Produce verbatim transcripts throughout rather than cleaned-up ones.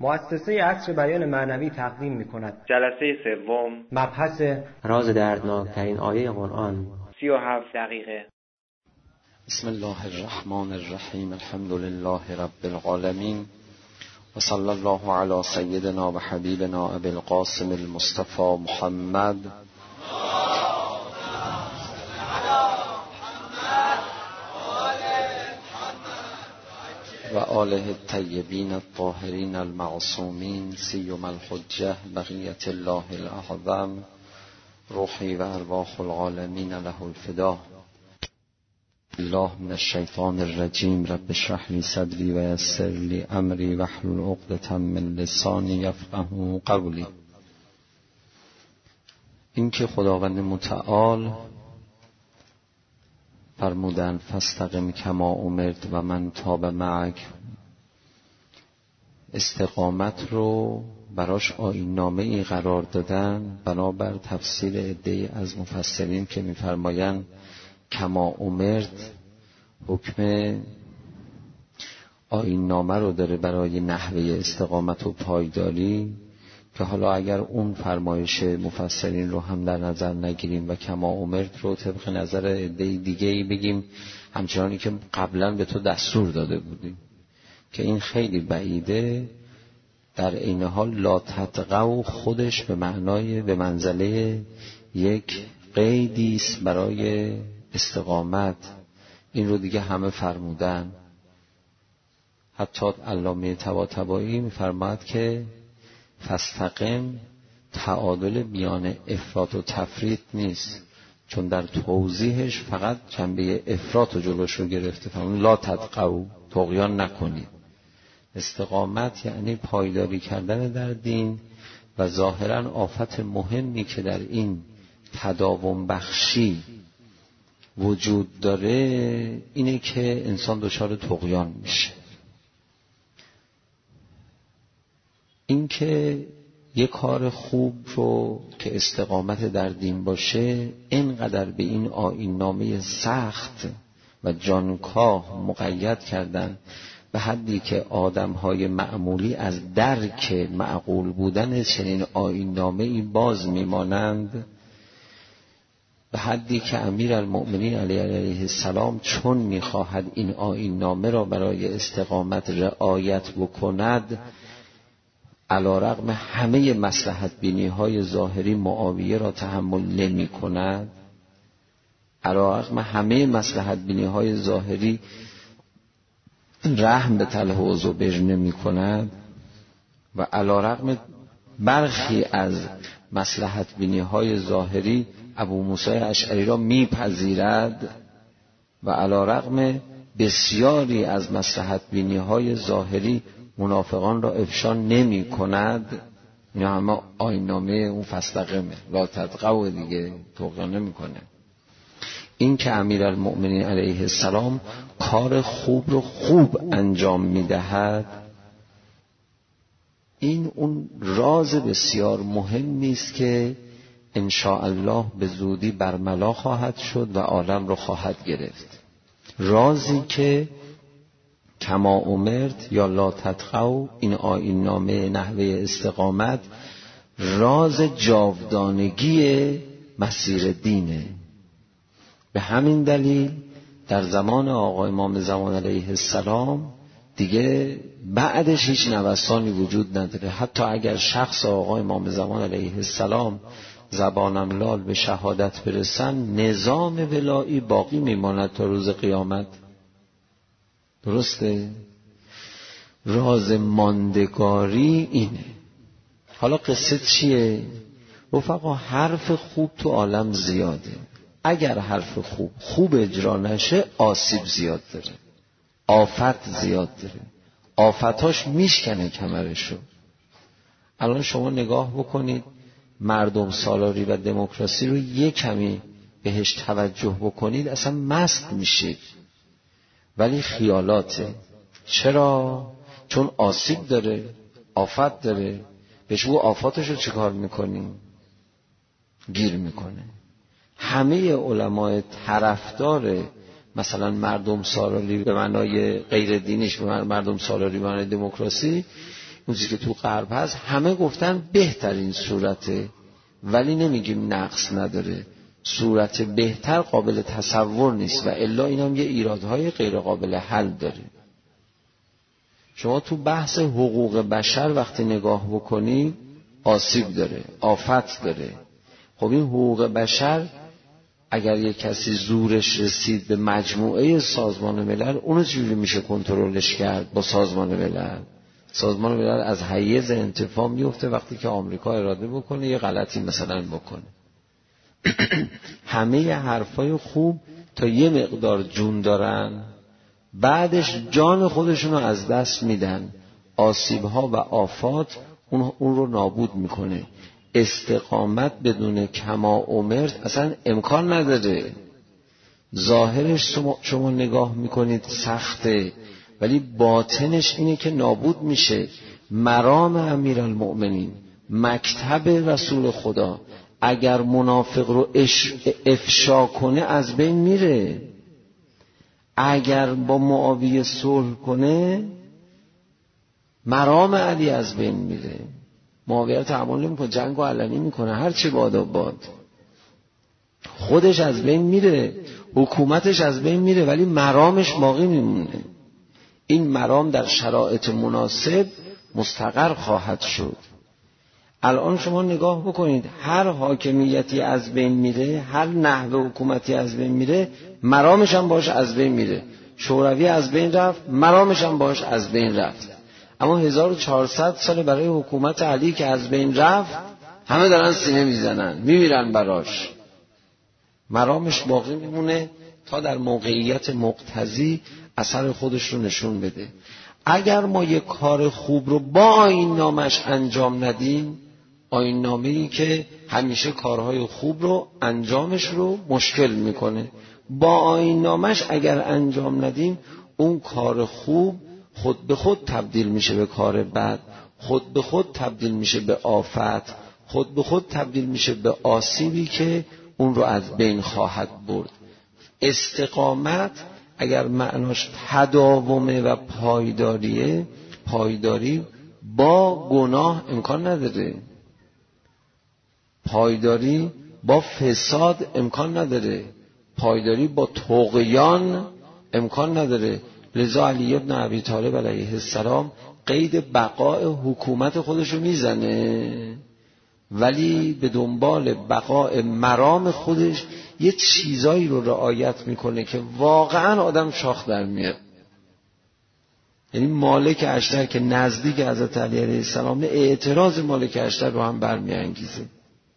مؤسسه عصر بیان معنوی تقدیم می‌کند. جلسه سوم، مبحث راز دردناکترین آیه قرآن، سی و هفت دقیقه. بسم الله الرحمن الرحیم. الحمد لله رب العالمین و صلی الله علی سیدنا و حبیبنا ابی القاسم المصطفى محمد و آله الطیبین الطاهرین المعصومین سیما الحجة بقیة الله الاعظم روحی و ارواح العالمین له الفدا. الله من الشیطان الرجیم. رب اشرح لی صدری و یسر لی امری واحلل عقدة من لسانی یفقهوا قولی. این که خداوند متعال فرمودن فاستقم کما امرت و من تاب معک، استقامت رو براش آیین نامه‌ای قرار دادن، بنابر تفسیر عده‌ای از مفسرین که می‌فرمایند کما امرت حکم آیین نامه رو داره برای نحوه استقامت و پایداری، که حالا اگر اون فرمایش مفسرین رو هم در نظر نگیریم و کما امرت رو طبق نظر عده دیگه‌ای بگیم همچنانی که قبلا به تو دستور داده بودیم، که این خیلی بعیده. در این حال لا تطغوا خودش به معنای به منزله یک قیدی است برای استقامت. این رو دیگه همه فرمودن. حتی علامه طباطبایی می‌فرماید که فاستقم تعادل میان افراط و تفریط نیست، چون در توضیحش فقط جنبه افراط رو جلوش رو گرفته. فرمود لا تطغوا، طغیان نکنید. استقامت یعنی پایداری کردن در دین، و ظاهرا آفت مهمی که در این تداوم بخشی وجود داره اینه که انسان دچار طغیان میشه. این که یک کار خوب رو که استقامت در دین باشه اینقدر به این آیین نامه سخت و جانکاه مقید کردن، به حدی که آدم‌های معمولی از درک معقول بودن چنین آیین نامه‌ای باز میمانند، به حدی که امیرالمؤمنین علیه علیه السلام چون میخواهد این آیین نامه را برای استقامت رعایت بکند، علی رغم همه مصلحت بینی های ظاهری معاویه را تحمل نمی کند، علی رغم همه مصلحت بینی های ظاهری رحم به تله و زبیر نمی کند، و علی رغم برخی از مصلحت بینی های ظاهری ابو موسی اشعری را می پذیرد، و علی رغم بسیاری از مصلحت بینی های ظاهری منافقان را افشا نمی کند. اینا همه آیین نامه اون فاستقمه، لا تطغوا دیگه، طغیان نمی کنه. این که امیرالمؤمنین علیه السلام کار خوب رو خوب انجام می دهد، این اون راز بسیار مهمی است که ان شاء الله به زودی برملا خواهد شد و عالم رو خواهد گرفت. رازی که کما امرت یا لا تطغوا، این آیین نامه نحوه استقامت، راز جاودانگی مسیر دینه. به همین دلیل در زمان آقا امام زمان علیه السلام دیگه بعدش هیچ نوسانی وجود نداره. حتی اگر شخص آقا امام زمان علیه السلام زبانم لال به شهادت برسن، نظام ولایی باقی میماند تا روز قیامت. درسته؟ راز ماندگاری اینه. حالا قصه چیه؟ رفقا حرف خوب تو عالم زیاده. اگر حرف خوب خوب اجرا نشه آسیب زیاد داره، آفت زیاد داره، آفتاش میشکنه کمرشو. الان شما نگاه بکنید مردم سالاری و دموکراسی رو یک کمی بهش توجه بکنید اصلا مست میشید، ولی خیالاته. چرا؟ چون آسیب داره، آفت داره. بهش بگو آفاتش رو چیکار میکنی؟ گیر میکنه. همه علمای طرفدار مثلا مردم سالاری به معنای غیر دینیش، به مردم سالاری به معنای دموکراسی، اون چیزی که تو غرب هست، همه گفتن بهترین صورته، ولی نمیگیم نقص نداره. صورت بهتر قابل تصور نیست و الا این هم یه ایرادهای غیر قابل حل داره. شما تو بحث حقوق بشر وقتی نگاه بکنی آسیب داره، آفت داره. خب این حقوق بشر اگر یک کسی زورش رسید به مجموعه سازمان ملل، اونو چجوری میشه کنترلش کرد با سازمان ملل؟ سازمان ملل از حیز انتفاع میفته وقتی که آمریکا اراده بکنه یه غلطی مثلا بکنه. همه حرفای خوب تا یه مقدار جون دارن، بعدش جان خودشونو از دست میدن. آسیبها و آفات اون, اون رو نابود میکنه. استقامت بدون کما امرت اصلا امکان نداره. ظاهرش شما نگاه میکنید سخته، ولی باطنش اینه که نابود میشه. مرام امیرالمؤمنین، مکتب رسول خدا، اگر منافق رو افشا کنه از بین میره. اگر با معاویه صلح کنه مرام علی از بین میره. معاویه رو تحمل نمیکنه، جنگ رو علنی میکنه، هر چی باد و باد. خودش از بین میره، حکومتش از بین میره، ولی مرامش باقی میمونه. این مرام در شرایط مناسب مستقر خواهد شد. الان شما نگاه بکنید، هر حاکمیتی از بین میره، هر نحوه حکومتی از بین میره، مرامش هم باش از بین میره. شوروی از بین رفت، مرامش هم باش از بین رفت. اما هزار و چهارصد سال برای حکومت علی که از بین رفت، همه دارن سینه میزنن، میمیرن براش. مرامش باقی میمونه تا در موقعیت مقتضی اثر خودش رو نشون بده. اگر ما یک کار خوب رو با آیین نامش انجام ندیم، آیین نامه‌ای که همیشه کارهای خوب رو انجامش رو مشکل میکنه، با آیین نامش اگر انجام ندیم، اون کار خوب خود به خود تبدیل میشه به کار بد، خود به خود تبدیل میشه به آفت، خود به خود تبدیل میشه به آسیبی که اون رو از بین خواهد برد. استقامت اگر معناش تداومه و پایداریه، پایداری با گناه امکان نداره، پایداری با فساد امکان نداره، پایداری با طغیان امکان نداره. لذا علی ابن ابی طالب علیه السلام قید بقای حکومت خودشو میزنه، ولی به دنبال بقای مرام خودش یه چیزایی رو رعایت میکنه که واقعا آدم شاخ در میاد. یعنی مالک اشتر که نزدیک حضرت علی علیه السلام، اعتراض مالک اشتر رو هم برمیانگیزه.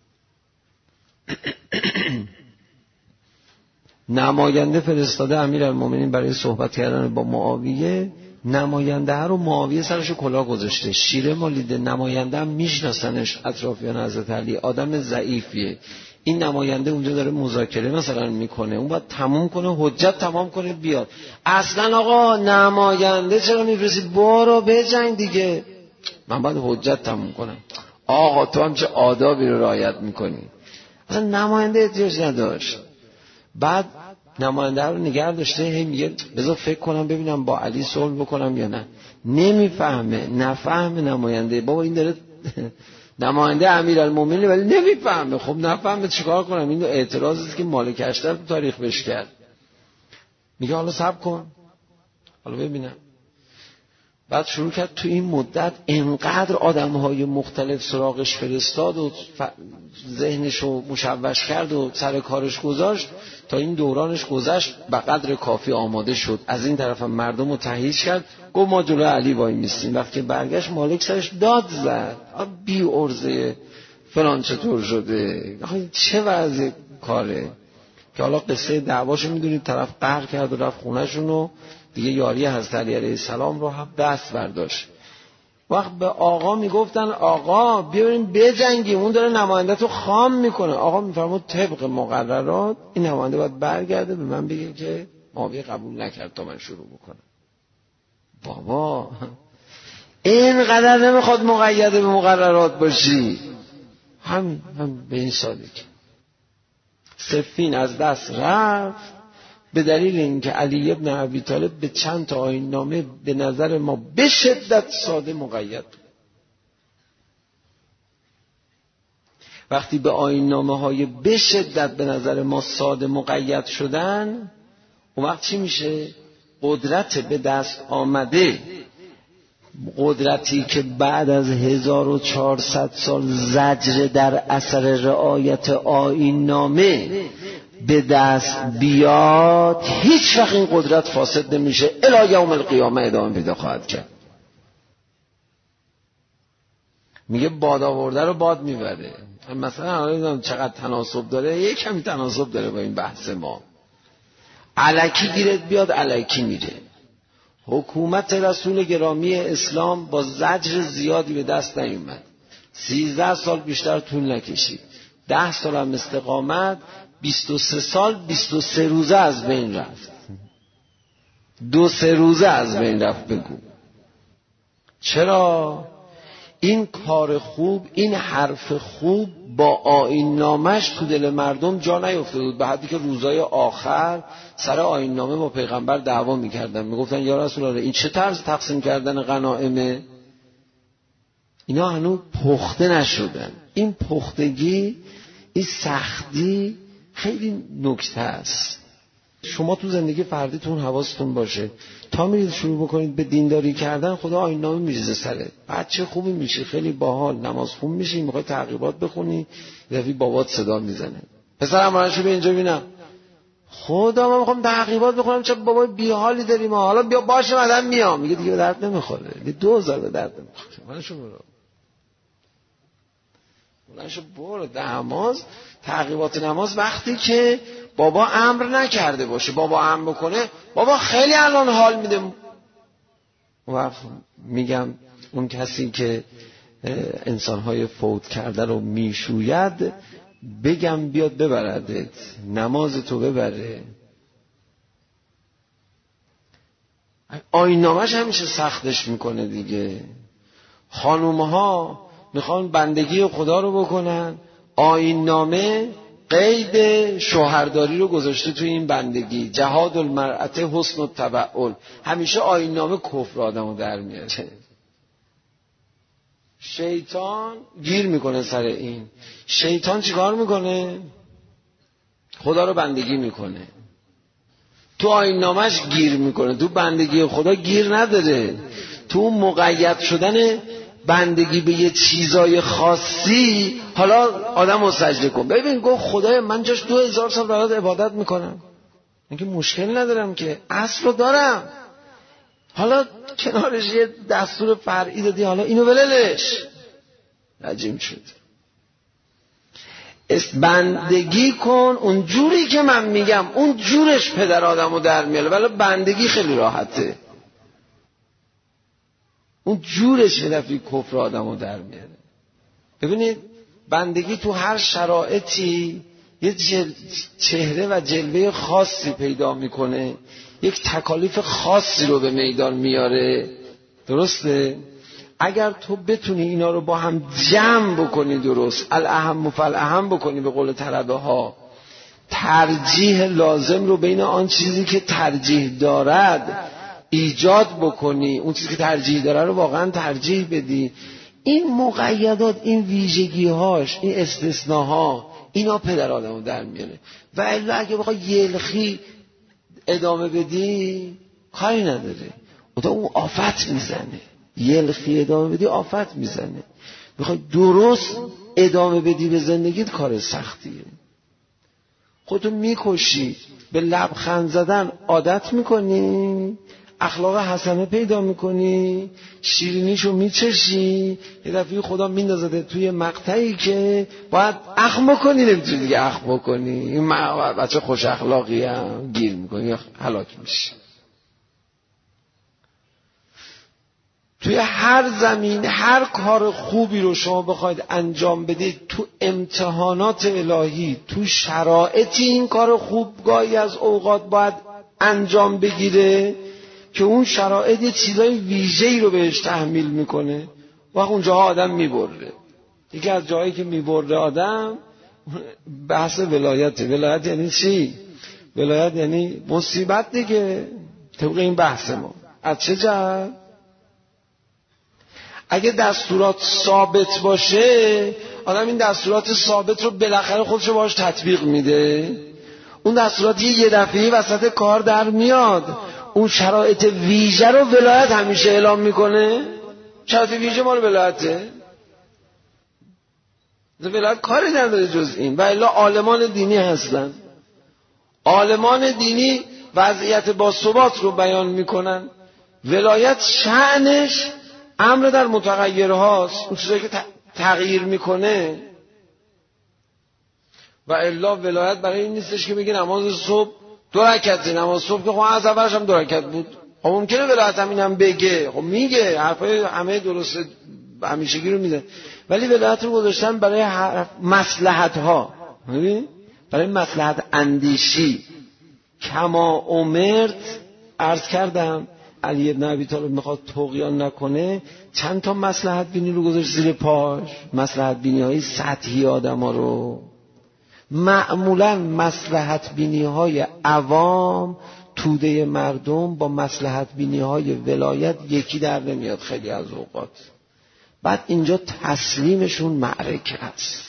نماینده فرستاده امیرالمومنین برای صحبت کردن با معاویه. نماینده ها رو معاویه سرش کلاه گذاشته، شیره مالیده. نماینده هم میشناسنش اطرافیان حضرت علی، آدم ضعیفیه. این نماینده اونجا داره مذاکره مثلا میکنه، اون باید تموم کنه، حجت تمام کنه بیاد. اصلا آقا نماینده چرا میفرستی؟ برو بجنگ دیگه. من باید حجت تموم کنم. آقا تو هم چه آدابی رو رعایت میکنی؟ اصلا نماینده احتیاج نداشت. بعد نماینده رو نگه داشته، هی میگه بذار فکر کنم ببینم با علی صلح بکنم یا نه. نمیفهمه، نفهمه نماینده. بابا این داره نماینده امیرالمومنین ولی نمیفهمه. خب نفهمه چیکار کنم؟ این اعتراضی است که مالک اشتر تو تاریخ بهش کرد. میگه حالا صبر کن، حالا ببینم. بعد شروع کرد تو این مدت انقدر آدم‌های مختلف سراغش فرستاد و ذهنشو مشوش کرد و سر کارش گذاشت تا این دورانش گذشت، به قدر کافی آماده شد. از این طرف هم مردم رو تهییج کرد، گفت ما جلوی علی وای میستیم. وقتی برگشت مالک سرش داد زد، بی ارزه فلان چطور شده، چه وضع کاره. که حالا قصه دعواشو میدونید، طرف قهر کرد و رفت خونه‌شون و دیگه یاری حضرت علی علیه السلام رو هم دست برداشت. وقت به آقا میگفتن آقا بیاریم بجنگیم، اون داره نماینده تو خام میکنه. آقا میفرمود طبق مقررات این نماینده باید برگرده به من بگه که معاویه قبول نکرد تا من شروع بکنم. بابا اینقدر نمیخواد مقید به مقررات باشی. همین هم به این سادگی. صفین از دست رفت به دلیل اینکه علی ابن ابی طالب به چند تا آیین نامه به نظر ما به شدت ساده مقید بود. وقتی به آیین‌نامه های به شدت به نظر ما ساده مقید شدن، اون وقت چی میشه؟ قدرت به دست آمده، قدرتی که بعد از هزار و چهارصد سال زجر در اثر رعایت آیین‌نامه به دست بیاد، هیچ وقت این قدرت فاسد نمیشه، الی یوم القیامه ادامه پیدا خواهد کرد. میگه باد آورده رو باد میبره. مثلا چقدر تناسب داره، یک کمی تناسب داره با این بحث ما. الکی گیرت بیاد الکی میره. حکومت رسول گرامی اسلام با زجر زیادی به دست نیومد، سیزده سال بیشتر طول نکشید، ده سال هم استقامت، بیست و سه سال بیست و سه روزه از بین رفت، دو سه روزه از بین رفت. بگو چرا؟ این کار خوب، این حرف خوب با آیین‌نامه‌اش تو دل مردم جا نیفتاده بود، به حدی که روزای آخر سر آیین‌نامه با پیغمبر دعوا می‌کردن، میگفتن یا رسول الله این چه طرز تقسیم کردن غنائمه؟ اینا هنوز پخته نشدن. این پختگی، این سختی خیلی نکته است. شما تو زندگی فردیتون حواستون باشه، تا میرید شروع بکنید به دینداری کردن، خدا آیین‌نامه میریزه سرت. بچه خوبی میشی، خیلی باحال، نماز خون میشی، میخوای تعقیبات بخونی، یه بابات صدا میزنه، پسرم براشو به اینجا ببینم، خدا من میخوام تعقیبات بخونم، چه بابای بیحالی داریم، حالا بیا باشه بعدم میام. میگه دیگه به درد نمیخوره، دیگه دو هزار به درد نمیخوره، منشو برو منشو برو نماز، تعقیبات نماز وقتی که بابا امر نکرده باشه. بابا امر بکنه، بابا خیلی الان حال میده. و میگم اون کسی که انسانهای فوت کرده رو میشوید، بگم بیاد ببردت، نماز تو ببره. آیین‌نامه‌ش همیشه سختش میکنه دیگه. خانومها میخوان بندگی خدا رو بکنن، آیین‌نامه قید شوهرداری رو گذاشته توی این بندگی، جهاد المرأة حسن التبعل. همیشه آیین‌نامه کفر آدمو در میاره. شیطان گیر میکنه سر این. شیطان چیکار میکنه؟ خدا رو بندگی میکنه، تو آیین‌نامه‌اش گیر میکنه، تو بندگی خدا گیر نداره. تو مقید شدن بندگی به یه چیزای خاصی، حالا آدم رو سجده کن، ببین گفت خدای من جاش دو هزار سال برات عبادت میکنم، من که مشکل ندارم که، اصل رو دارم، حالا کنارش یه دستور فرعی دادی، حالا اینو وللش. رجیم شد. بندگی کن اون جوری که من میگم، اون جورش پدر آدمو در میاره، ولی بندگی خیلی راحته، اون جورش هدفی کفر آدمو در میاره. ببینید بندگی تو هر شرایطی یه جل... چهره و جلوه خاصی پیدا میکنه، یک تکالیف خاصی رو به میدان میاره. درسته؟ اگر تو بتونی اینا رو با هم جمع بکنی، درست الاهم فالاهم بکنی، به قول طلبه ها، ترجیح لازم رو بین آن چیزی که ترجیح دارد ایجاد بکنی، اون چیزی که ترجیح داره رو واقعا ترجیح بدی، این مقیدات، این ویژگی‌هاش، این استثناها، اینا پدر آدمو در میاره. و الا اگه بخوای یلخی ادامه بدی کاری نداره، اون اون آفت میزنه. یلخی ادامه بدی آفت میزنه. بخوای درست ادامه بدی به زندگیت کار سختیه، خودتو میکشی. به لبخند زدن عادت میکنی، اخلاق حسنه پیدا میکنی، شیرینیشو میچشی، یه دفعه خدا میندازه توی مقطعی که باید اخم بکنی، نمیتونی دیگه اخم بکنی، این بچه خوش اخلاقی هم گیر میکنی، هلاک میشی. توی هر زمین هر کار خوبی رو شما بخواید انجام بدید، تو امتحانات الهی، تو شرایطی این کار خوب گاهی از اوقات باید انجام بگیره که اون شرایط یه چیزای ویژه‌ای رو بهش تحمیل میکنه، وقت اونجاها آدم میبره. یکی از جایی که میبره آدم بحث ولایته. ولایت یعنی چی؟ ولایت یعنی مصیبت دیگه، طبق این بحث ما. از چه جهت؟ اگه دستورات ثابت باشه، آدم این دستورات ثابت رو بالاخره خودشو باهاش تطبیق میده. اون دستورات یه دفعه‌ای وسط کار در میاد. اون شرایط ویژه رو ولایت همیشه اعلام میکنه. شرایط ویژه مال ولایته. ولایت کاری نداره جز این. و الا عالمان دینی هستن. عالمان دینی وضعیت با ثبات رو بیان میکنن. ولایت شأنش امر در متغیرهاست، اون چیزایی که تغییر میکنه. و الا ولایت برای این نیستش که بگی نماز صبح دو رکعته، نماز صبح که خب از اولش هم دو رکعت بود. خب ممکنه ولایت هم اینم بگه، خب میگه، حرفای همه درسته همیشگی رو میده، ولی ولایت رو گذاشتن برای مصلحت ها، برای مصلحت اندیشی. کما امرت، عرض کردم علی ابن ابی طالب میخواد طغیان نکنه، چند تا مصلحت بینی رو گذاشت زیر پاش. مصلحت بینی های سطحی آدم ها رو. معمولا مصلحت بینی های عوام توده مردم با مصلحت بینی های ولایت یکی در نمیاد خیلی از اوقات. بعد اینجا تسلیمشون معرکه است.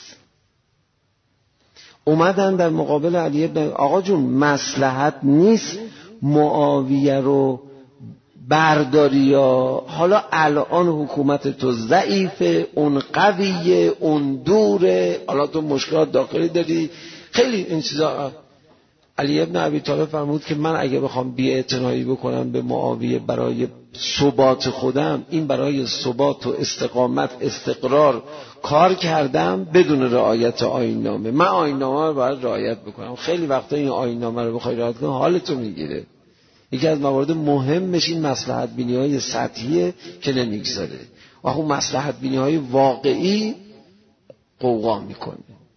اومدن در مقابل علی ابن آقا جون مصلحت نیست معاویه رو برداری، یا حالا الان حکومت تو ضعیفه، اون قویه، اون دوره، حالا تو مشکلات داخلی داری، خیلی این چیزا. علی ابن ابی طالب فرمود که من اگه بخوام بی‌اعتنایی بکنم به معاویه برای ثبات خودم، این برای ثبات و استقامت استقرار کار کردم بدون رعایت آیین‌نامه. من آیین‌نامه رو باید رعایت بکنم. خیلی وقتا این آیین‌نامه رو بخوای رعایت کنی حالتو میگیره. یکی از موارد مهمش این مصلحت بینی های سطحیه که نمیگذاره و اون مصلحت بینی های واقعی قوقا میکنه.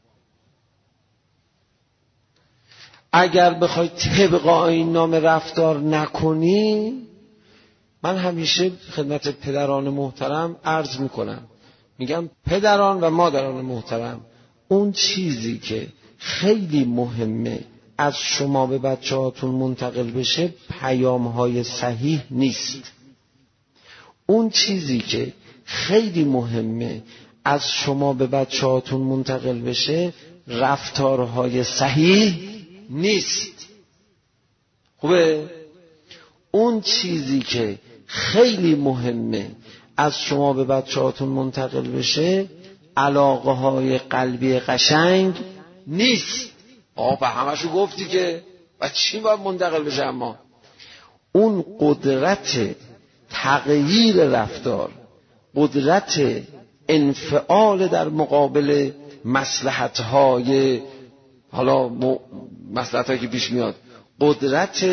اگر بخوای طبق آیین‌نامه رفتار نکنی، من همیشه خدمت پدران محترم عرض میکنم، میگم پدران و مادران محترم، اون چیزی که خیلی مهمه از شما به بچه هاتون منتقل بشه پیام های صحیح نیست. اون چیزی که خیلی مهمه از شما به بچه هاتون منتقل بشه رفتارهای صحیح نیست. خوبه؟ اون چیزی که خیلی مهمه از شما به بچه هاتون منتقل بشه علاقه های قلبی قشنگ نیست. آه به همشو گفتی که و چی باید منتقل بشه؟ اما اون قدرت تغییر رفتار، قدرت انفعال در مقابل مصلحت‌های حالا مصلحت‌هایی که پیش میاد، قدرت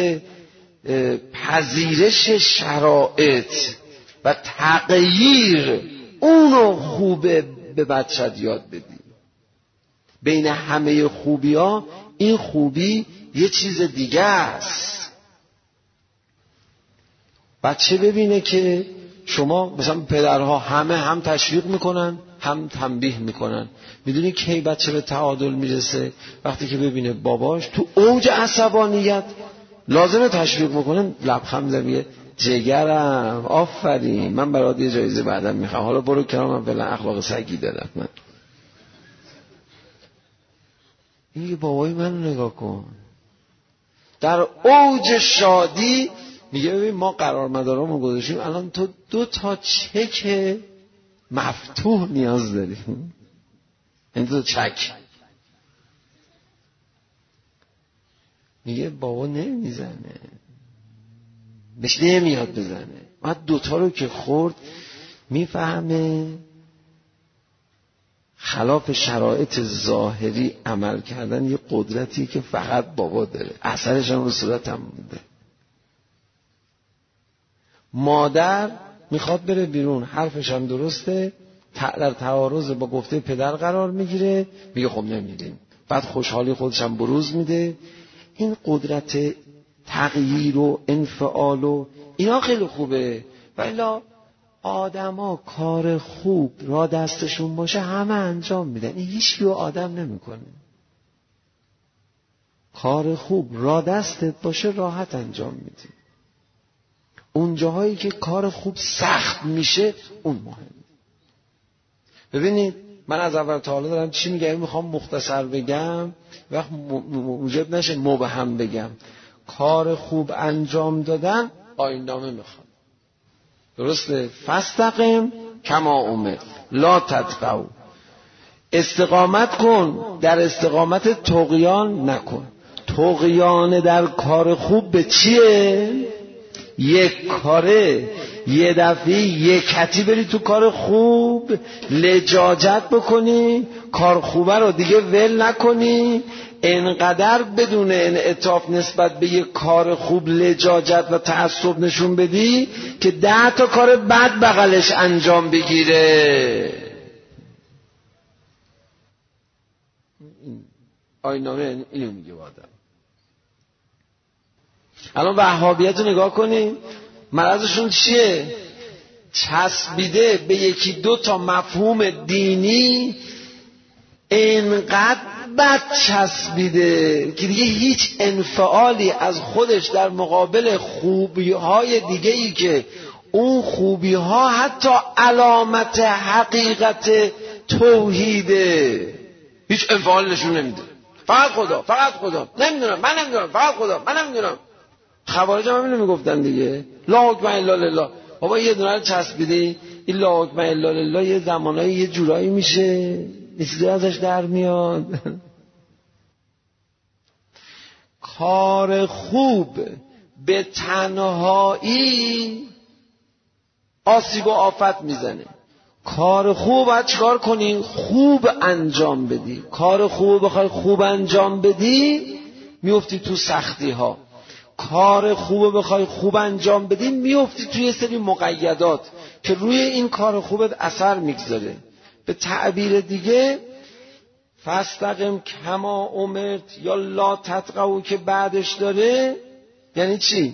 پذیرش شرایط و تغییر، اونو خوبه به بچت یاد بدی. بین همه خوبی ها این خوبی یه چیز دیگه است. بچه ببینه که شما مثلا پدرها همه هم تشویق میکنن هم تنبیه میکنن. میدونی کی بچه به تعادل میرسه؟ وقتی که ببینه باباش تو اوج عصبانیت لازمه تشویق میکنن، لبخند زمیه جگرم آفرین من برات یه جایزه بعدم میخوام، حالا برو کنار، من فعلا اخلاق سگی دارم. من این بابای من نگاه کن در اوج شادی میگه ببین ما قرارمدارامو گذاشتیم، الان تو دو تا چک مفتوح نیاز داری. این دو تا چک. میگه بابا نمیزنه، بهش نمیاد بزنه. بعد دوتا رو که خورد میفهمه خلاف شرایط ظاهری عمل کردن یه قدرتی که فقط بابا داره، اثرش هم رو صورت هم بوده. مادر میخواد بره بیرون، حرفش هم درسته، در تعارض با گفته پدر قرار میگیره، میگه خب نمیریم. بعد خوشحالی خودش هم بروز میده. این قدرت تغییر و انفعال و اینا خیلی خوبه. ولی آدما کار خوب را دستشون باشه همه انجام میدن، این هیچ کیو آدم نمیکنه. کار خوب را دستت باشه راحت انجام میدی. اون جاهایی که کار خوب سخت میشه اون مهم. ببینید من از اول تا حالا دارم چی میگم، میخوام مختصر بگم وقت موجب نشه مبهم بگم. کار خوب انجام دادن آیین نامه میخواد. درسته؟ فاستقم کما امر لا تطغوا، استقامت کن، در استقامت طغیان نکن. طغیان در کار خوب به چیه؟ یک کاره یه دفعه یک کتی بری تو کار خوب، لجاجت بکنی، کار خوبه رو دیگه ول نکنی، انقدر بدون انعطاف نسبت به یک کار خوب لجاجت و تعصب نشون بدی که ده تا کار بد بغلش انجام بگیره. آیین‌نامه اینو میگه آدم. الان وهابیت رو نگاه کنی، مرضشون چیه؟ چسبیده به یکی دو تا مفهوم دینی، انقدر بد چسبیده که دیگه هیچ انفعالی از خودش در مقابل خوبی های دیگه ای که اون خوبی ها حتی علامت حقیقت توحیده، هیچ انفعال نشون نمیده. فقط خدا، فقط خدا، نمیدونم، من نمیدونم، فقط خدا، من نمیدونم. خوارج هم همینو میگفتن دیگه، لا حکم الا لله. بابا یه دونه رو چسبیدی، این لا حکم الا لله یه زمانایی یه جورایی میشه، چیزی ازش در میاد. کار خوب به تنهایی آسیب و آفت میزنه. کار خوب باید چیکار کنی؟ خوب انجام بدی. کار خوب بخوای خوب انجام بدی میفتی تو سختی ها. کار خوب بخوای خوب انجام بدی میفتی توی یه سری مقیدات که روی این کار خوبت اثر میگذاره. به تعبیر دیگه فاستقم کما امرت یا لا تطغوا که بعدش داره یعنی چی؟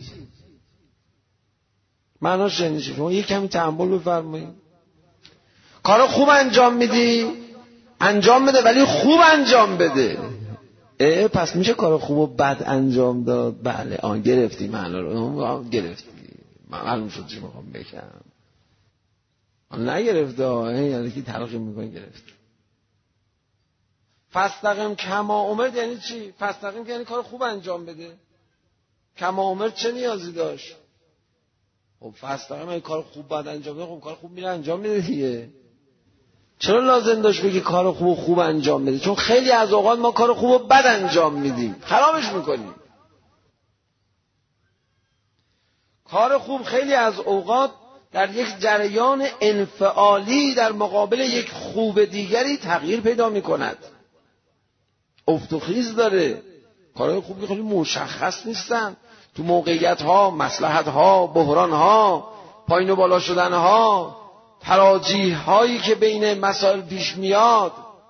معناش یعنی چی؟ شما یه کمی تأمل بفرمایید. کار خوب انجام میدی، انجام بده ولی خوب انجام بده. اه پس میشه کار خوب و بد انجام داد؟ بله. آن گرفتی معنا رو، گرفتی. معلوم شد چی میخوام بگم. آن نگرفته یعنی که تلقی میکنی گرفتی. فاستقم کما امرت یعنی چی؟ فاستقم یعنی کار خوب انجام بده. کما امرت چه نیازی داشت؟ خب فاستقم یعنی کار خوب بعد انجام بده، خب کار خوب میره انجام میده دیگه. چرا لازم داشت بگی کار خوب خوب انجام بده؟ چون خیلی از اوقات ما کار خوب بد انجام میدیم، خرابش میکنیم. کار خوب خیلی از اوقات در یک جریان انفعالی در مقابل یک خوب دیگری تغییر پیدا میکند، افت و خیز داره. کارهای خوب خیلی مشخص نیستن، تو موقعیت ها، مصلحت ها، بحران ها، پایین و بالا شدن ها، تراجیح هایی که بین مسائل پیش میاد،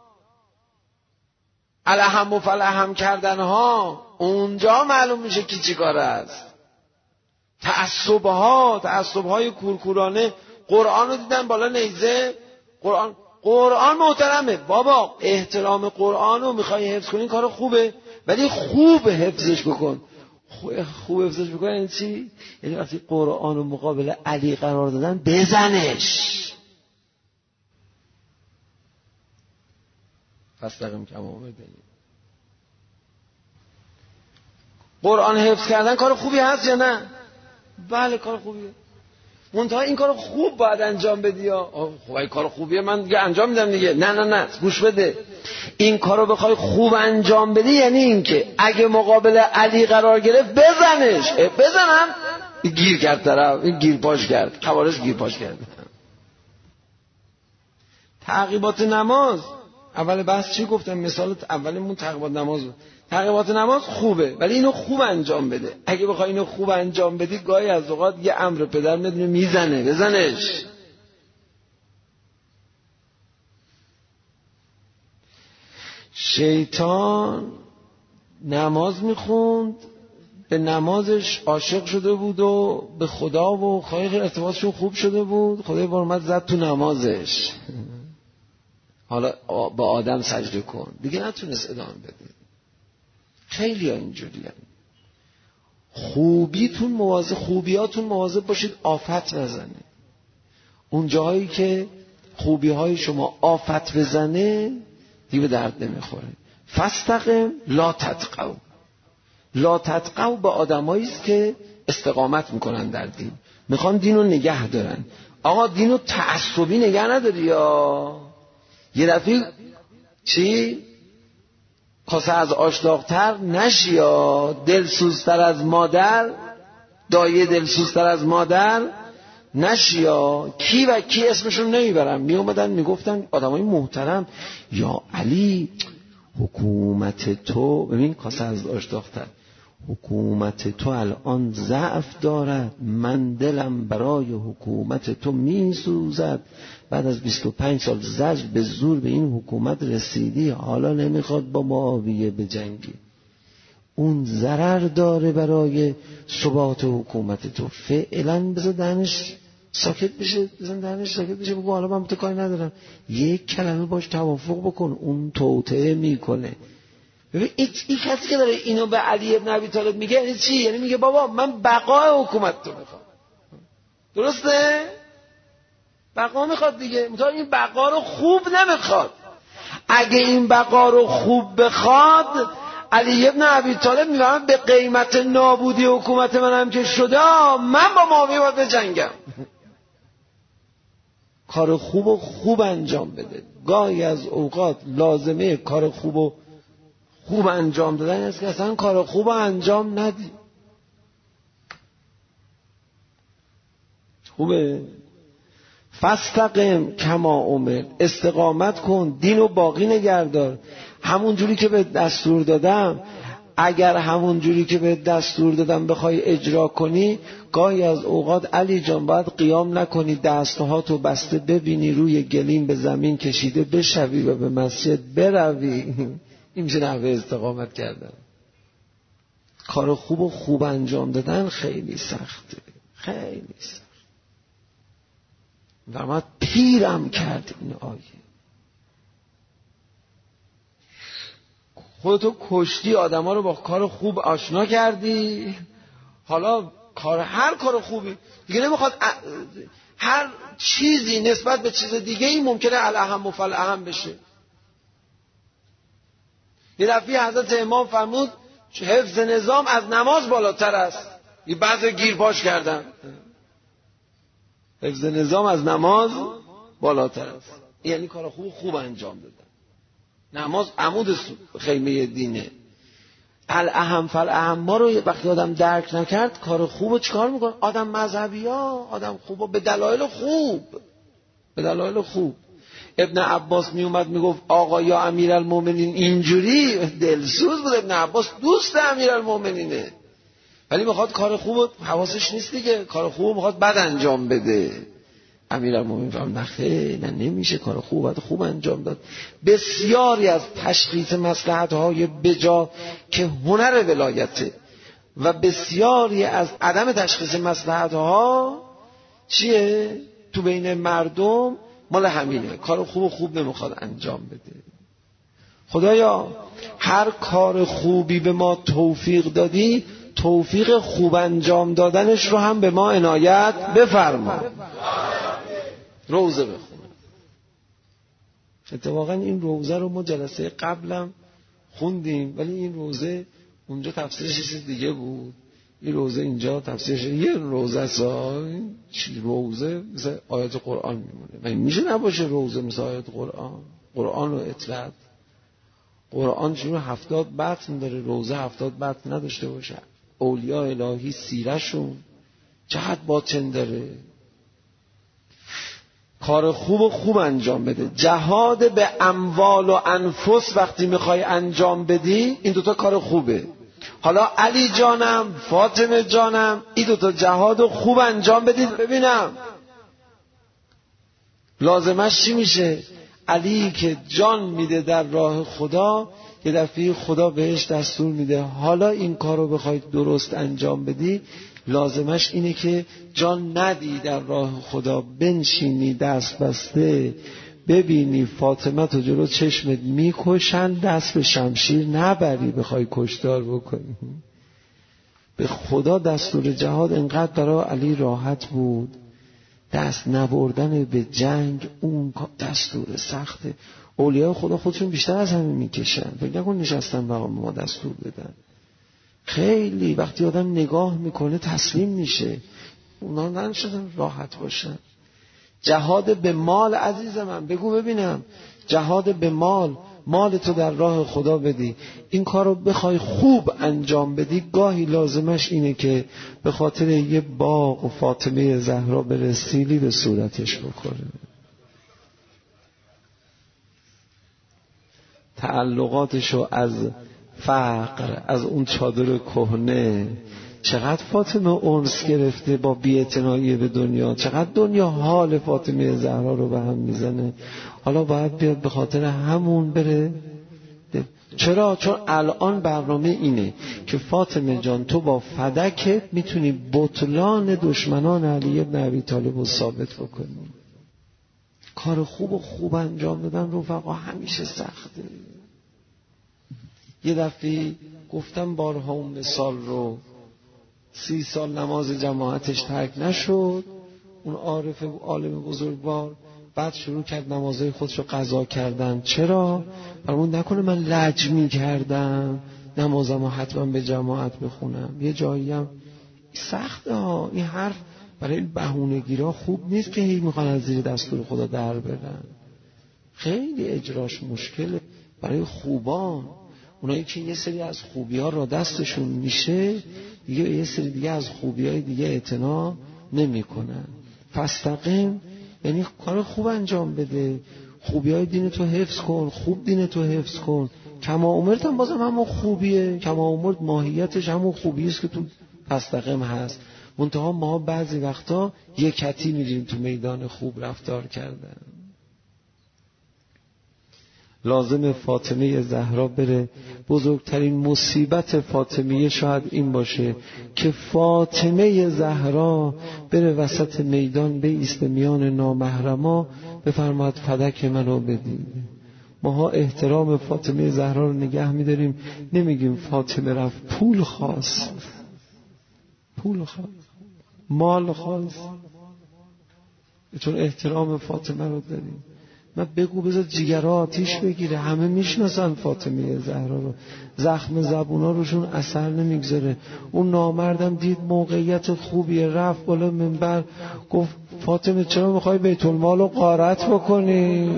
الهم و فلهم کردن ها، اونجا معلوم میشه کی چی کار است. تعصب ها، تعصب های کورکورانه. قرآن رو دیدن بالا نیزه. قرآن قرآن محترمه بابا، احترام قرآن رو میخوای حفظ کنی کار خوبه، ولی خوب حفظش بکن. خوب حفظش بکن یعنی چی؟ یعنی وقتی قرآن رو مقابل علی قرار دادن بزنش. فاستقم کما امرت. قرآن حفظ کردن کار خوبی هست یا نه؟ بله کار خوبیه. منتها این کار خوب باید انجام بدی یا خب این کار خوبیه من دیگه انجام میدم دیگه. نه نه نه گوش بده. این کارو بخوای خوب انجام بدی یعنی این که اگه مقابل علی قرار گرفت بزنش. بزنم گیر کرد طرف، این گیر پاش کرد، خوارج گیر پاش کرد. تعقیبات نماز اول بحث چی گفتم؟ مثال اولیمون تعقیبات نماز بود. تعقیبات نماز خوبه ولی اینو خوب انجام بده. اگه بخوای اینو خوب انجام بدی گاهی از اوقات یه امر پدر میدونه میزنه، بزنش. شیطان نماز میخوند، به نمازش عاشق شده بود و به خدا و خالق ارتباطشون خوب شده بود. خدای برمت زد تو نمازش. حالا با آدم سجده کن، دیگه نتونست ادامه بده. خیلی ها اینجوری هست. خوبیتون مواظب، خوبیاتون مواظب باشید آفت نزنه. اون جایی که خوبی های شما آفت بزنه دیگه به درد نمیخوره. فاستقم لا تطغوا. لا تطغوا به آدمایی است که استقامت میکنن در دین، میخوان دین رو نگه دارن. آقا دین رو تعصبی نگه نداری یا یه دفعه چی؟ کاسه از آشلاقتر نشی یا دلسوزتر از مادر، دایه دلسوزتر از مادر نشی یا کی و کی اسمشون نمیبرم. می اومدن میگفتن آدمای محترم یا علی حکومت تو، ببین کاسه از آشلاقتر، حکومت تو الان ضعف دارد، من دلم برای حکومت تو میسوزد. بعد از بیست و پنج سال زجر به زور به این حکومت رسیدی، حالا نمیخواد با معاویه بجنگی. اون ضرر داره برای ثبات حکومت تو. فعلا بذار دهنش ساکت بشه، بذار دهنش ساکت بشه، بگو حالا من با تو کاری ندارم، یک کلمه باش توافق بکن. اون توطئه میکنه. ببین این کسی که داره اینو به علی ابن ابی طالب میگه یعنی چی؟ یعنی میگه بابا من بقای حکومت تو میخوام. درسته؟ بقا میخواد دیگه، مثلا این بقا رو خوب نمیخواد. اگه این بقا رو خوب بخواد علی ابن ابی طالب میگه به قیمت نابودی حکومت منم که شده من با معاویه باید بجنگم. کار خوب و خوب انجام بده. گاهی از اوقات لازمه کار خوب و خوب انجام دادن است که اصلا کار خوب انجام ندی. خوبه؟ فاستقم کما امر، استقامت کن، دین رو باقی نگهدار. همون جوری که به دستور دادم، اگر همون جوری که به دستور دادم بخوای اجرا کنی، گاهی از اوقات علی جان باید قیام نکنی، دستهاتو بسته ببینی روی گلیم به زمین کشیده بشوی و به مسجد بروی. این میشه نحوه استقامت کردن. کار خوب و خوب انجام دادن خیلی سخته، خیلی سخت. و ما پیرم کرد این آیه. خودتو کشتی، آدما رو با کار خوب آشنا کردی، حالا کار هر کار خوبی دیگه نمیخواد هر چیزی نسبت به چیز دیگه ای ممکنه الاهم و فالاهم بشه. یه دفعه حضرت امام فرمود حفظ نظام از نماز بالاتر است. یه بعض گیر پاش کردن، حفظ نظام از نماز بالاتر است، یعنی کار خوب خوب انجام دادن. نماز عمود خیمه دینه. الاهم فالاهم ما رو وقتی آدم درک نکرد کار خوبو چیکار میکنه؟ آدم مذهبی ها آدم خوبو به دلایل خوب به دلایل خوب. ابن عباس می اومد میگفت آقا یا امیرالمومنین، اینجوری دلسوز بود. ابن عباس دوست امیرالمومنینه ولی میخواد کار خوب، حواسش نیست دیگه، کار خوب میخواد بد انجام بده. امیرالمومنین فهم نخه نه نمیشه، کار خوب باید خوب انجام داد. بسیاری از تشخیص مصلحت‌های بجا که هنر ولایته و بسیاری از عدم تشخیص مصلحت‌ها چیه؟ تو بین مردم مال همینه، کار خوب و خوب نمیخواد انجام بده. خدایا هر کار خوبی به ما توفیق دادی، توفیق خوب انجام دادنش رو هم به ما عنایت بفرما. روزه بخونم. اتفاقا این روزه رو ما جلسه قبلم خوندیم ولی این روزه اونجا تفسیرش چیز دیگه بود، این روزه اینجا تفسیرش یه روزه سا چی روزه مثل آیات قرآن میمونه. من میشه نباشه روزه مثل آیات قرآن؟ قرآن رو اطلاع قرآن چون هفتاد بطن داره، روزه هفتاد بطن نداشته باشه. اولیاء الهی سیرشون جهت باطن داره. کار خوب و خوب انجام بده. جهاد به اموال و انفس وقتی میخوای انجام بدی، این دوتا کار خوبه. حالا علی جانم، فاطمه جانم، این دوتا جهاد و خوب انجام بدید. ببینم لازمش چی میشه؟ علی که جان میده در راه خدا، یه دفعه خدا بهش دستور میده حالا این کارو بخواید درست انجام بدی، لازمش اینه که جان ندی در راه خدا، بنشینی دست بسته ببینی فاطمه تو جلو چشمت میکشن، دست به شمشیر نبری بخوای کشتار بکنی. به خدا دستور جهاد انقدر برای علی راحت بود، دست نبردن به جنگ اون دستور سخته. اولیاء خدا خودشون بیشتر از همه میکشن، فکر نکن نشستن بقا ما دستور بدن. خیلی وقتی آدم نگاه میکنه تسلیم میشه. اونا نشدن راحت باشن. جهاد به مال عزیز من، بگو ببینم، جهاد به مال، مال تو در راه خدا بدی، این کارو بخوای خوب انجام بدی، گاهی لازمش اینه که به خاطر یه باغ و فاطمه زهرا بره سیلی به صورتش بکنه. تعلقاتشو از فقر، از اون چادر کهنه، چقدر فاطمه انس گرفته با بی‌اعتنایی به دنیا، چقدر دنیا حال فاطمه زهرا رو به هم میزنه. حالا باید بیاد به خاطر همون بره. چرا؟ چون الان برنامه اینه که فاطمه جان تو با فدکت میتونی بطلان دشمنان علی بن ابی طالب رو ثابت بکنی. کار خوب و خوب انجام دادن رفقا همیشه سخته. یه دفعه گفتم بارها اون مثال رو، سی سال نماز جماعتش ترک نشد، اون عارف عالم بزرگوار بعد شروع کرد نمازهای خودشو قضا کردن. چرا؟ برامون نکنه من لج می کردم نمازمو حتما به جماعت بخونم. یه جایی هم سخته ها این حرف، برای بهونه‌گیرا خوب نیست که هی میخوان از زیر دستور خدا در برن. خیلی اجراش مشکله. برای خوبان، اونایی که یه سری از خوبی ها را دستشون میشه، دیگه یه سری دیگه از خوبی های دیگه اعتنا نمی کنن. فاستقیم یعنی کار خوب انجام بده، خوبی های دین تو حفظ کن، خوب دین تو حفظ کن. کما امرت هم بازم همون خوبیه، کما امرت ماهیتش همون خوبیه است که تو فاستقیم هست. منتها ما بعضی وقتا یکتی میریم تو میدان خوب رفتار کردن. لازم فاطمه زهرا بره. بزرگترین مصیبت فاطمیه شاید این باشه که فاطمه زهرا بره وسط میدان بایسته میان نامحرما بفرماد فدک منو بدید. ماها احترام فاطمه زهرا رو نگه میداریم، نمیگیم فاطمه رفت پول خواست، پول خواست، مال خواست، چون احترام فاطمه رو داریم. من بگو بذار جیگرها آتیش بگیره. همه میشناسن فاطمه زهرا رو، زخم زبونا روشون اثر نمیگذاره. اون نامردم دید موقعیت خوبیه، رفت بالا منبر گفت فاطمه چرا میخوای بیت المال رو غارت بکنی؟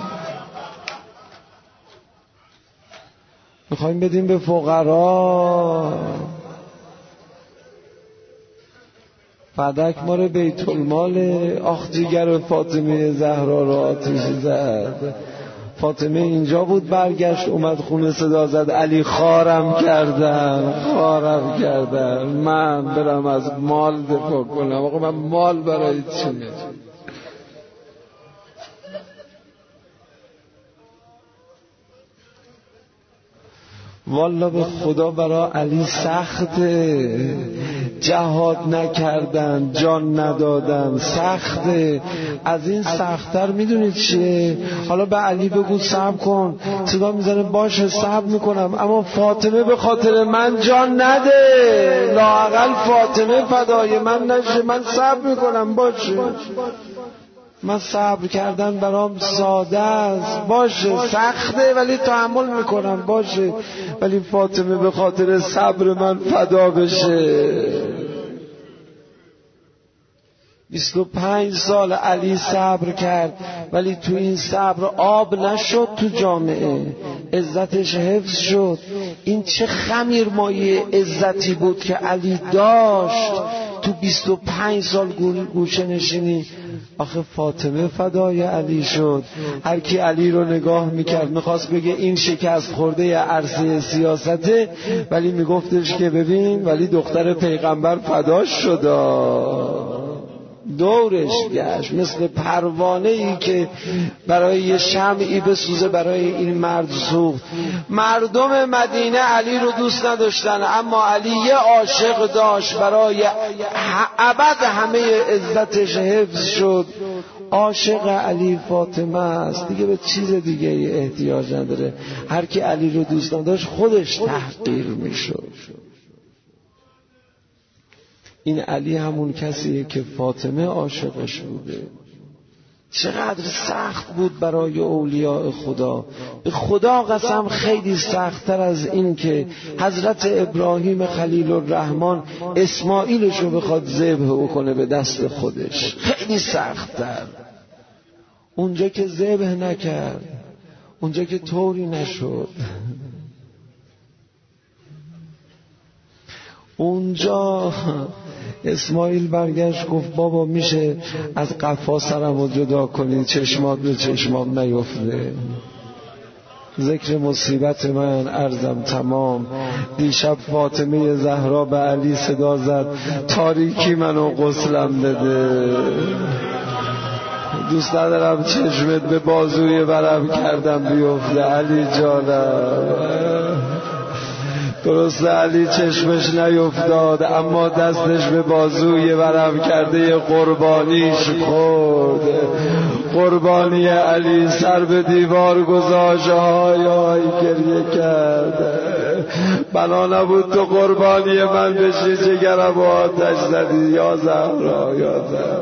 میخوایم بدیم به فقرا. فدک ما رو بیت المال. آخ جیگر فاطمه زهرا رو آتیش زد. فاطمه اینجا بود، برگشت اومد خونه صدا زد علی خارم کردم، خارم کردم، من برم از مال دفاع کنم. آقا من مال برای چی میرم؟ والا به خدا برای علی سخته، جهاد نکردن، جان ندادن، سخته. از این سخت‌تر میدونید چیه؟ حالا به علی بگو صبر کن، صدا میزنه باشه صبر میکنم، اما فاطمه به خاطر من جان نده، لااقل فاطمه فدای من نشه، من صبر میکنم باشه. من صبر کردن برام ساده است، باشه سخته ولی تحمل میکنم، باشه، ولی فاطمه به خاطر صبر من فدا بشه. بیست و پنج سال علی صبر کرد ولی تو این صبر آب نشد تو جامعه، عزتش حفظ شد. این چه خمیرمایه عزتی بود که علی داشت تو بیست و پنج سال گوشه نشینی. آخه فاطمه فدای علی شد. هر کی علی رو نگاه میکرد میخواست بگه این شکست خورده عرصه سیاسته، ولی میگفتش که ببین ولی دختر پیغمبر فداش شد. دورش گشت مثل پروانه ای که برای یه شمعی بسوزه برای این مرد سوخت. مردم مدینه علی رو دوست نداشتن، اما علی یه عاشق داشت برای ابد همه عزتش حفظ شد. عاشق علی فاطمه است، دیگه به چیز دیگه احتیاج نداره. هر کی علی رو دوست نداشت خودش تحقیر میشد. این علی همون کسیه که فاطمه عاشقش بوده. چقدر سخت بود برای اولیاء خدا. به خدا قسم خیلی سخت‌تر از این که حضرت ابراهیم خلیل الرحمن اسماعیلش رو بخواد ذبح بکنه به دست خودش، خیلی سخت‌تر. اونجا که ذبح نکرد، اونجا که طوری نشد، اونجا اسماعیل برگشت گفت بابا میشه از قفا سرمو جدا کنی چشمات به چشمام نیفته. ذکر مصیبت من عرضم تمام. دیشب فاطمه زهرا به علی صدا زد تاریکی منو غسلم بده، دوست ندارم چشمت به بازوی ورم کردم بیفته علی جانم. درسته علی چشمش نیفتاد، اما دستش به بازوی ورم کرده قربانیش خورد. قربانی علی سر به دیوار گذاشت، های های گریه کرد. بنا نبود تو قربانی من بشی، جگرم آتش زدی یا زهرا یا زهرا.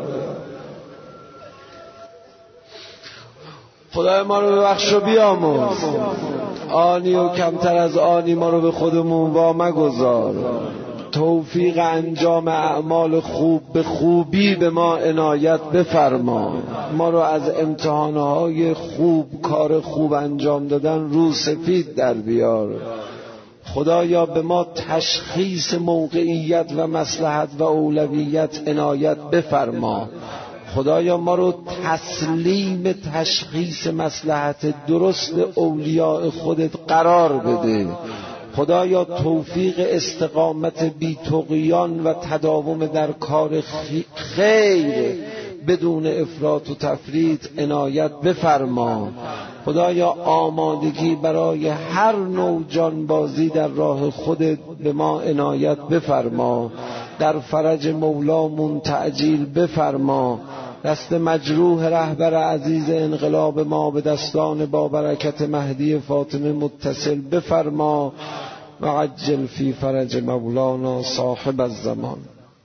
خدای ما رو ببخش و بیامرز. آنی و کمتر از آنی ما رو به خودمون وا مگذار. توفیق انجام اعمال خوب به خوبی به ما عنایت بفرما. ما رو از امتحانهای خوب، کار خوب انجام دادن رو سفید در بیار. خدایا به ما تشخیص موقعیت و مصلحت و اولویت عنایت بفرما. خدایا ما رو تسلیم تشخیص مصلحت درست اولیاء خودت قرار بده. خدایا توفیق استقامت بی طغیان و تداوم در کار خیر بدون افراط و تفریط عنایت بفرما. خدایا آمادگی برای هر نوع جانبازی در راه خودت به ما عنایت بفرما. در فرج مولامون تعجیل بفرما. دست مجروح رهبر عزیز انقلاب ما به دستان با برکت مهدی فاطمه متصل بفرما و عجل فی فرج مولانا صاحب الزمان.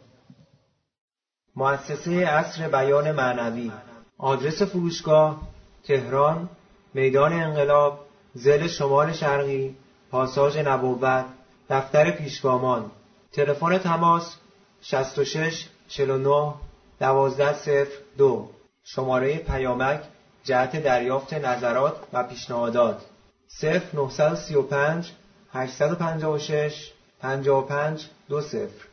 مؤسسه عصر بیان معنوی. آدرس فروشگاه تهران، میدان انقلاب، ضلع شمال شرقی، پاساژ نبوت، دفتر پیشگامان. تلفن تماس شصت و شش چهل و نه دوازده صفر دو. شماره پیامک جهت دریافت نظرات و پیشنهادات صفر نه سه پنج هشت پنج شش پنج پنج دو صفر.